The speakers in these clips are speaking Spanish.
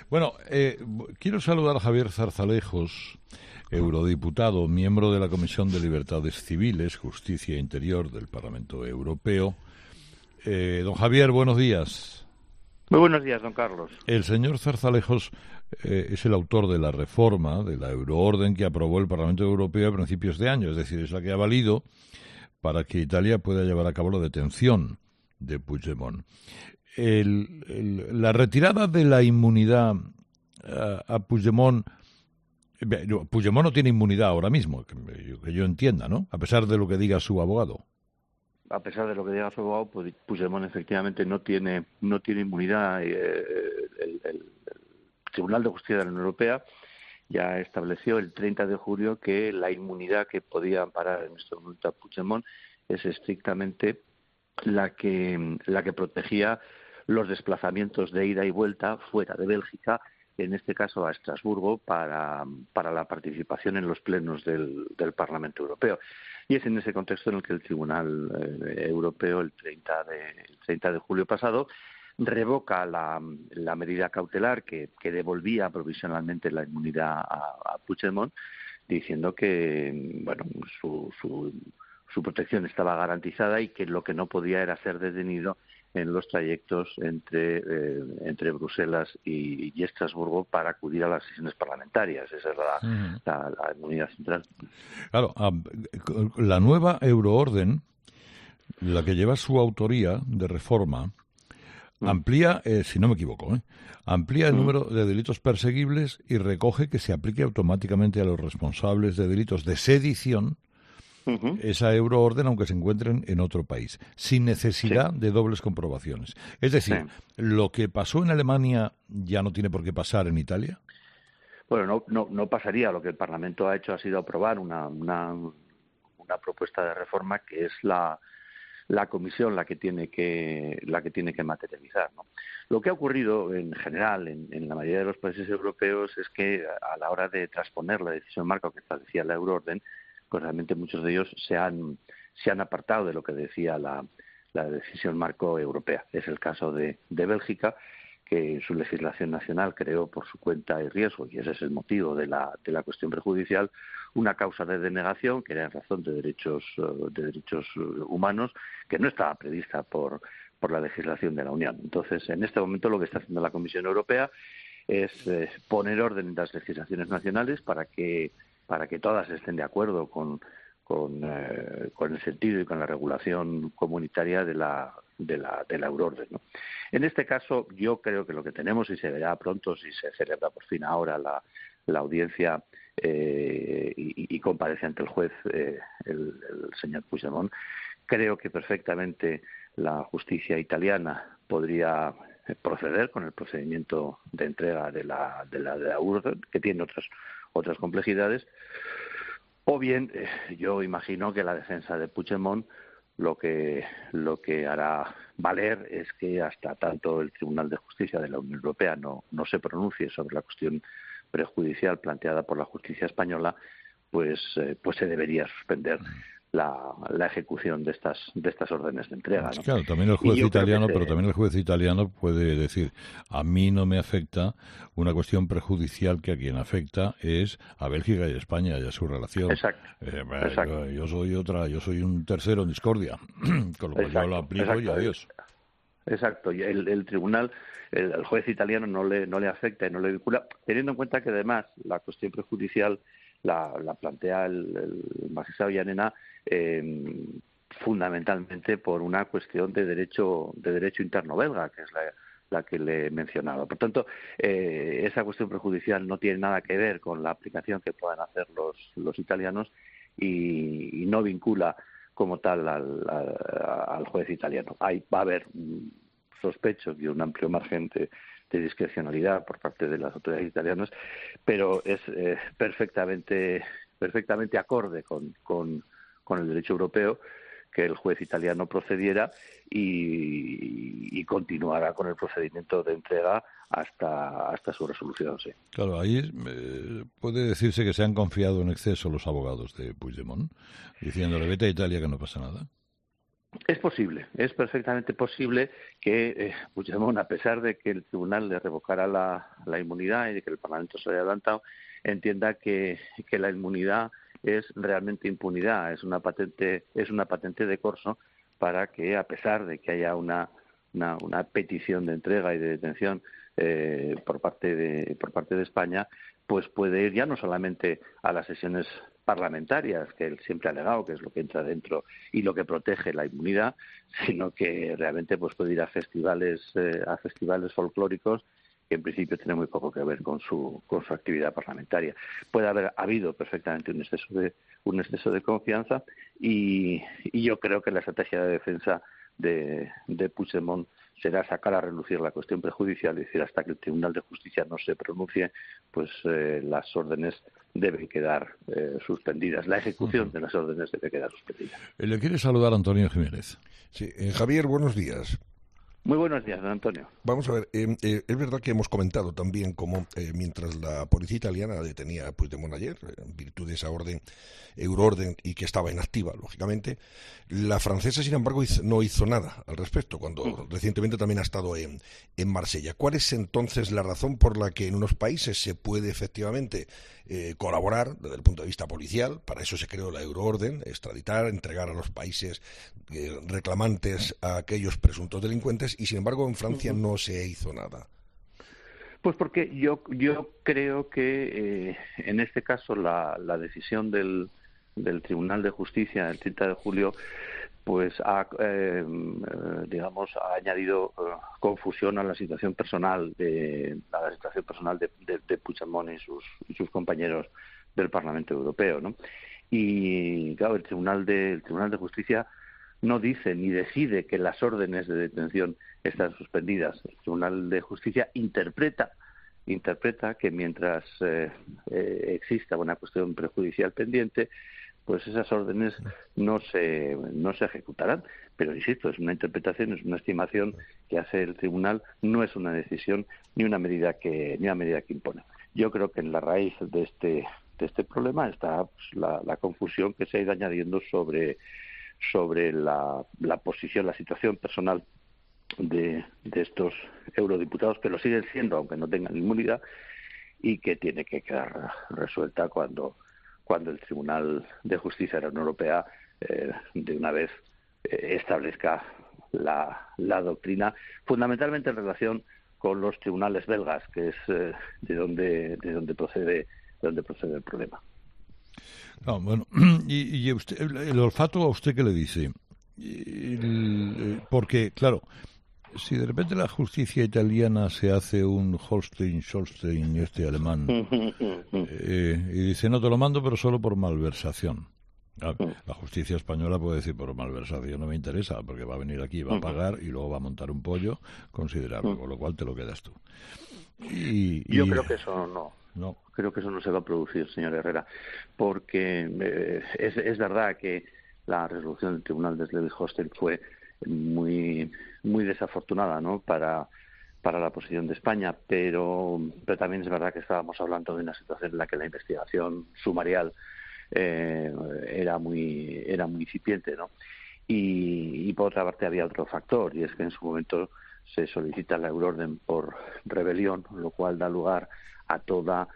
Bueno, quiero saludar a Javier Zarzalejos, eurodiputado, miembro de la Comisión de Libertades Civiles, Justicia e Interior del Parlamento Europeo. Don Javier, buenos días. Muy buenos días, don Carlos. El señor Zarzalejos es el autor de la reforma de la euroorden que aprobó el Parlamento Europeo a principios de año, es decir, es la que ha valido para que Italia pueda llevar a cabo la detención de Puigdemont. La retirada de la inmunidad a Puigdemont... Puigdemont no tiene inmunidad ahora mismo, que yo entienda, ¿no? A pesar de lo que diga su abogado. A pesar de lo que diga su abogado, Puigdemont efectivamente no tiene inmunidad. El Tribunal de Justicia de la Unión Europea ya estableció el 30 de julio que la inmunidad que podía amparar en este momento a Puigdemont es estrictamente la que protegía los desplazamientos de ida y vuelta fuera de Bélgica, en este caso a Estrasburgo, para la participación en los plenos del Parlamento Europeo. Y es en ese contexto en el que el Tribunal Europeo, el 30 de julio pasado, revoca la medida cautelar que devolvía provisionalmente la inmunidad a Puigdemont, diciendo que su protección estaba garantizada y que lo que no podía era ser detenido en los trayectos entre Bruselas y Estrasburgo para acudir a las sesiones parlamentarias. Esa es la inmunidad central. Claro, la nueva euroorden, la que lleva su autoría de reforma, amplía, si no me equivoco, amplía el número de delitos perseguibles y recoge que se aplique automáticamente a los responsables de delitos de sedición esa euroorden, aunque se encuentren en otro país, sin necesidad de dobles comprobaciones. Es decir, ¿lo que pasó en Alemania ya no tiene por qué pasar en Italia? Bueno, no pasaría. Lo que el Parlamento ha hecho ha sido aprobar una propuesta de reforma que es la Comisión la que tiene que materializar, ¿no? Lo que ha ocurrido en general en la mayoría de los países europeos es que a la hora de transponer la decisión marco que establecía la euroorden, pues realmente muchos de ellos se han apartado de lo que decía la decisión marco europea. Es el caso de Bélgica, que su legislación nacional creó por su cuenta y riesgo, y ese es el motivo de la cuestión prejudicial, una causa de denegación que era en razón de derechos humanos que no estaba prevista por la legislación de la Unión. Entonces, en este momento lo que está haciendo la Comisión Europea es poner orden en las legislaciones nacionales para que todas estén de acuerdo con el sentido y con la regulación comunitaria de la euroorden, ¿no? En este caso, yo creo que lo que tenemos, y se verá pronto si se celebra por fin ahora la audiencia y comparece ante el juez el señor Puigdemont, creo que perfectamente la justicia italiana podría proceder con el procedimiento de entrega de la euroorden, que tiene otras complejidades, o bien yo imagino que la defensa de Puigdemont lo que hará valer es que hasta tanto el Tribunal de Justicia de la Unión Europea no se pronuncie sobre la cuestión prejudicial planteada por la justicia española, pues se debería suspender la ejecución de estas órdenes de entrega, ¿no? Claro, también el juez italiano, pero también el juez italiano puede decir, a mí no me afecta una cuestión prejudicial que a quien afecta es a Bélgica y a España y a su relación. Exacto. Yo soy un tercero en discordia, con lo cual yo lo aplico y adiós. Exacto, y el tribunal, el juez italiano no le afecta y no le vincula, teniendo en cuenta que además la cuestión prejudicial la plantea el magistrado Llarena fundamentalmente por una cuestión de derecho interno belga, que es la que le he mencionado. Por tanto, esa cuestión prejudicial no tiene nada que ver con la aplicación que puedan hacer los italianos y no vincula como tal al juez italiano. Ahí va a haber sospechos y un amplio margen de discrecionalidad por parte de las autoridades italianas, pero es perfectamente acorde con el derecho europeo que el juez italiano procediera y continuara con el procedimiento de entrega hasta su resolución, sí. Claro, ahí puede decirse que se han confiado en exceso los abogados de Puigdemont, diciéndole vete a Italia que no pasa nada. Es posible, es perfectamente posible que Puigdemont, a pesar de que el tribunal le revocara la inmunidad y de que el Parlamento se haya adelantado, entienda que la inmunidad es realmente impunidad, es una patente de corso para que, a pesar de que haya una petición de entrega y de detención por parte de España, pues puede ir ya no solamente a las sesiones parlamentarias, que él siempre ha alegado que es lo que entra dentro y lo que protege la inmunidad, sino que realmente pues puede ir a festivales folclóricos que en principio tienen muy poco que ver con su actividad parlamentaria. Puede haber habido perfectamente un exceso de confianza y yo creo que la estrategia de defensa de Puigdemont será sacar a relucir la cuestión prejudicial y decir hasta que el Tribunal de Justicia no se pronuncie, pues las órdenes deben quedar suspendidas. La ejecución de las órdenes debe quedar suspendida. Le quiere saludar Antonio Jiménez. Sí, Javier, buenos días. Muy buenos días, don Antonio. Vamos a ver, es verdad que hemos comentado también cómo mientras la policía italiana detenía a Puigdemont ayer, en virtud de esa orden, euroorden, y que estaba inactiva, lógicamente, la francesa, sin embargo, no hizo nada al respecto, cuando recientemente también ha estado en Marsella. ¿Cuál es entonces la razón por la que en unos países se puede efectivamente colaborar desde el punto de vista policial? Para eso se creó la euroorden, extraditar, entregar a los países reclamantes a aquellos presuntos delincuentes, y sin embargo en Francia no se hizo nada. Pues porque yo creo que en este caso la decisión del Tribunal de Justicia el 30 de julio pues ha añadido confusión a la situación personal de Puigdemont y sus compañeros del Parlamento Europeo, ¿no? Y claro, el Tribunal de Justicia no dice ni decide que las órdenes de detención están suspendidas. El Tribunal de Justicia interpreta que mientras exista una cuestión prejudicial pendiente, pues esas órdenes no se ejecutarán. Pero insisto, es una interpretación, es una estimación que hace el tribunal, no es una decisión ni una medida que impone. Yo creo que en la raíz de este problema está pues, la confusión que se ha ido añadiendo sobre la posición, la situación personal de estos eurodiputados, que lo siguen siendo aunque no tengan inmunidad, y que tiene que quedar resuelta cuando el Tribunal de Justicia de la Unión Europea de una vez establezca la doctrina, fundamentalmente en relación con los tribunales belgas, que es de donde procede el problema. No, bueno, y usted, el olfato, ¿a usted qué le dice? Porque, claro, si de repente la justicia italiana se hace un Holstein alemán y dice, no te lo mando, pero solo por malversación. La justicia española puede decir, por malversación no me interesa, porque va a venir aquí, va a pagar y luego va a montar un pollo considerable, con lo cual te lo quedas tú. Yo creo que eso no. Creo que eso no se va a producir, señor Herrera, porque es verdad que la resolución del Tribunal de Schleswig-Holstein fue muy muy desafortunada, ¿no?, para la posición de España, pero también es verdad que estábamos hablando de una situación en la que la investigación sumarial era muy incipiente, ¿no? Y por otra parte había otro factor, y es que en su momento se solicita la euroorden por rebelión, lo cual da lugar a toda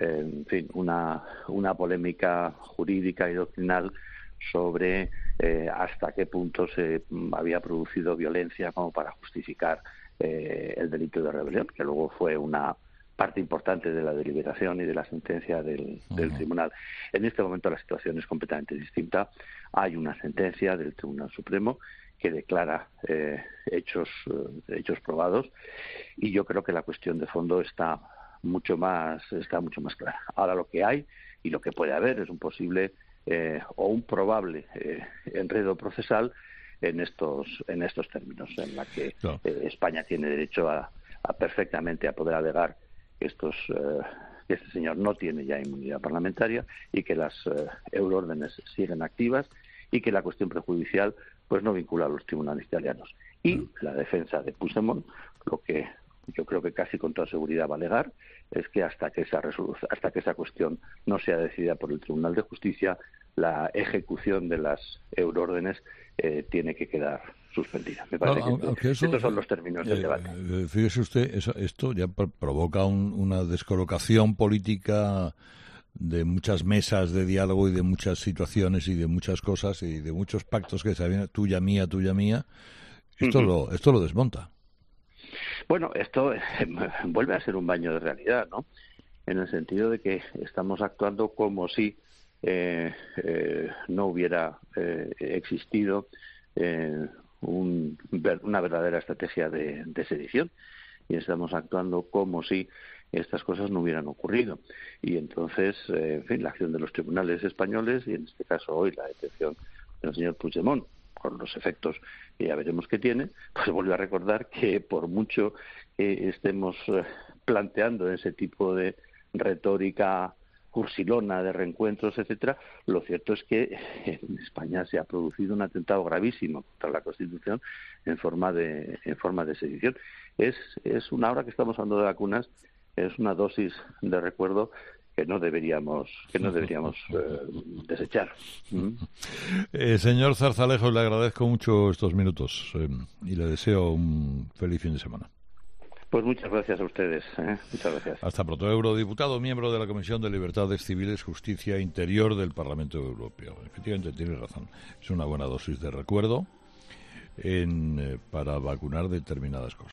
una polémica jurídica y doctrinal sobre hasta qué punto se había producido violencia como para justificar el delito de rebelión, que luego fue una parte importante de la deliberación y de la sentencia del tribunal. En este momento la situación es completamente distinta. Hay una sentencia del Tribunal Supremo que declara hechos probados, y yo creo que la cuestión de fondo está mucho más clara. Ahora lo que hay y lo que puede haber es un posible o un probable enredo procesal en estos términos, en la que España tiene derecho a perfectamente a poder alegar que este señor no tiene ya inmunidad parlamentaria y que las euroórdenes siguen activas y que la cuestión prejudicial pues no vincula a los tribunales italianos. Y la defensa de Puigdemont, lo que yo creo que casi con toda seguridad va a alegar, es que hasta que esa cuestión no sea decidida por el Tribunal de Justicia la ejecución de las euroórdenes tiene que quedar suspendida. Me parece que estos son los términos del debate. Fíjese usted, esto ya provoca una descolocación política de muchas mesas de diálogo y de muchas situaciones y de muchas cosas y de muchos pactos que se habían, tuya mía. Esto lo desmonta. Bueno, esto vuelve a ser un baño de realidad, ¿no? En el sentido de que estamos actuando como si no hubiera existido una verdadera estrategia de sedición, y estamos actuando como si estas cosas no hubieran ocurrido. Y entonces, en fin, la acción de los tribunales españoles, y en este caso hoy la detención del señor Puigdemont, con los efectos que ya veremos que tiene, pues vuelve a recordar que por mucho que estemos planteando ese tipo de retórica cursilona de reencuentros, etcétera, lo cierto es que en España se ha producido un atentado gravísimo contra la Constitución en forma de sedición. Es una hora que estamos hablando de vacunas, es una dosis de recuerdo que no deberíamos desechar. Señor Zarzalejos, le agradezco mucho estos minutos y le deseo un feliz fin de semana. Pues muchas gracias a ustedes. Muchas gracias. Hasta pronto. Eurodiputado, miembro de la Comisión de Libertades Civiles, Justicia e Interior del Parlamento Europeo. Efectivamente, tiene razón. Es una buena dosis de recuerdo para vacunar determinadas cosas.